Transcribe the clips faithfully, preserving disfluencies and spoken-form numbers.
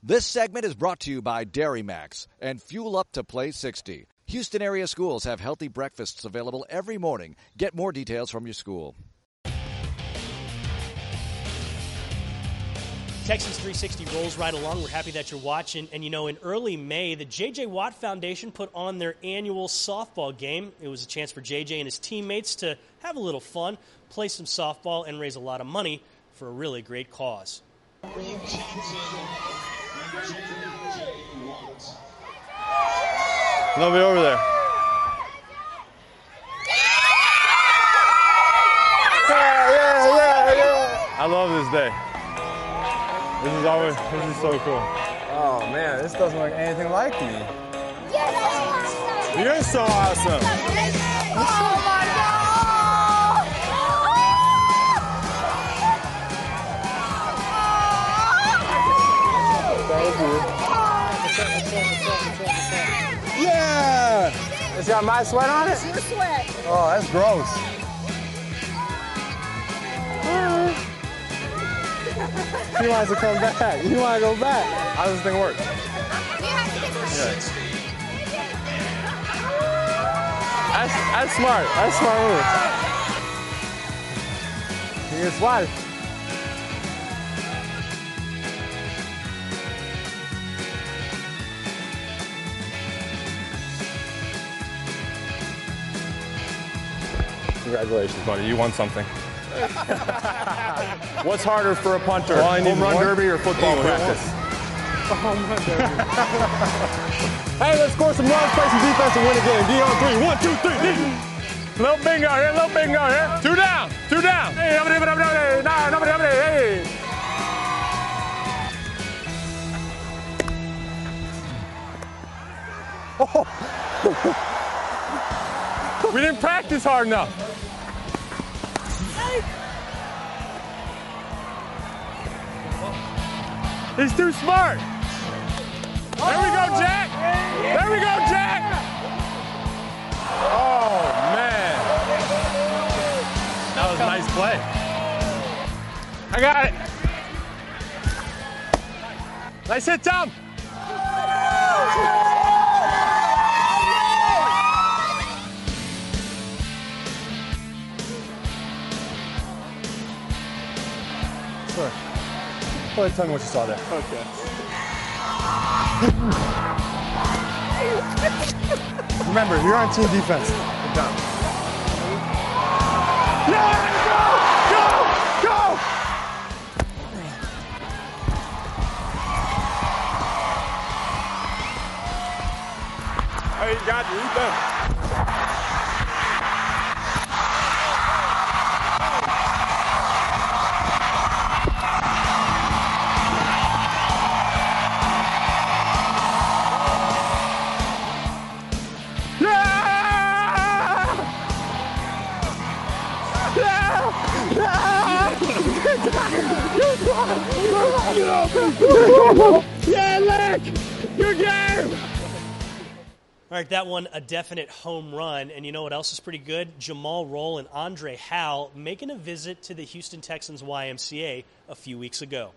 This segment is brought to you by Dairy Max and Fuel Up to Play sixty. Houston area schools have healthy breakfasts available every morning. Get more details from your school. Texans three sixty rolls right along. We're happy that you're watching. And, you know, in early May, the J J. Watt Foundation put on their annual softball game. It was a chance for J J and his teammates to have a little fun, play some softball, and raise a lot of money for a really great cause. Nobody over there. Yeah, yeah, yeah, yeah. I love this day. This is always, this is so cool. Oh man, this doesn't look anything like me. You're so awesome. Oh my God! Thank you. Yeah! It's got my sweat on it? It's your sweat. Oh, that's gross. He wants to come back. You want to go back. How does this thing work? You have to get this. Yeah. That's, that's smart. That's smart move. He gets swatted. Congratulations, buddy. You won something. What's harder for a punter, Well, home run one. derby or football practice? Home run derby. Hey, let's score some runs, play some defense, and win a game. D on three. One, two, three, D. Little bingo here, little bingo here. Two down, two down. Hey, nobody, nobody, nobody, nah, nobody, nobody, hey. Oh. We didn't practice hard enough. He's too smart. There we go, Jack. There we go, Jack. Oh, man. That was a nice play. I got it. Nice hit, Tom. Sure. Go ahead, tell me what you saw there. Okay. Remember, you're on team defense. Good job. Yeah, go, go, go. Hey, you got you. You done. Yeah, Lick! Good game! All right, that one, a definite home run. And you know what else is pretty good? Jamal Roll and Andre Howell making a visit to the Houston Texans Y M C A a few weeks ago.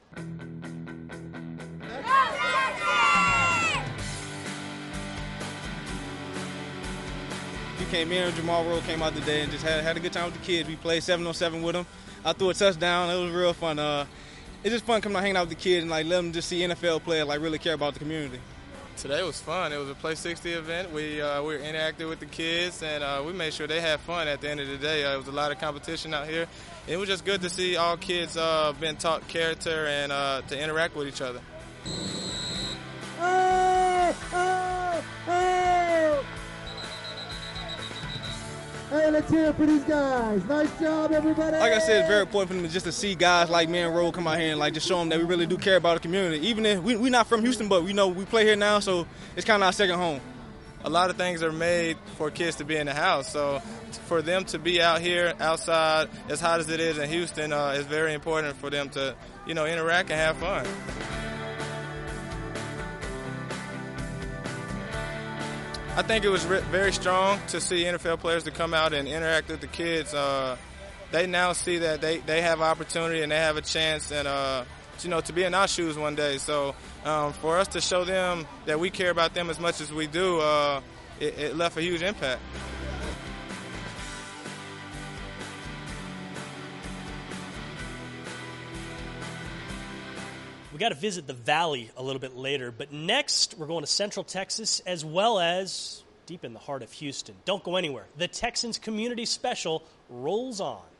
He came in, Jamal Roll came out today and just had, had a good time with the kids. We played seven on seven with them. I threw a touchdown. It was real fun. Uh, it's just fun coming out hanging out with the kids and like let them just see N F L players like really care about the community. Today was fun. It was a Play sixty event. We uh, we were interactive with the kids, and uh, we made sure they had fun at the end of the day. Uh, it was a lot of competition out here. It was just good to see all kids uh, being taught character and uh, to interact with each other. Hey, let's hear it for these guys. Nice job, everybody. Like I said, it's very important for them just to see guys like me and Roll come out here and like just show them that we really do care about the community. Even if we we not from Houston, but we know we play here now, so it's kind of our second home. A lot of things are made for kids to be in the house, so for them to be out here outside as hot as it is in Houston uh, is very important for them to, you know, interact and have fun. I think it was re- very strong to see N F L players to come out and interact with the kids. Uh, they now see that they, they have opportunity and they have a chance, and uh, you know, to be in our shoes one day. So um, for us to show them that we care about them as much as we do, uh, it, it left a huge impact. We got to visit the Valley a little bit later, but next we're going to Central Texas as well as deep in the heart of Houston. Don't go anywhere. The Texans Community Special rolls on.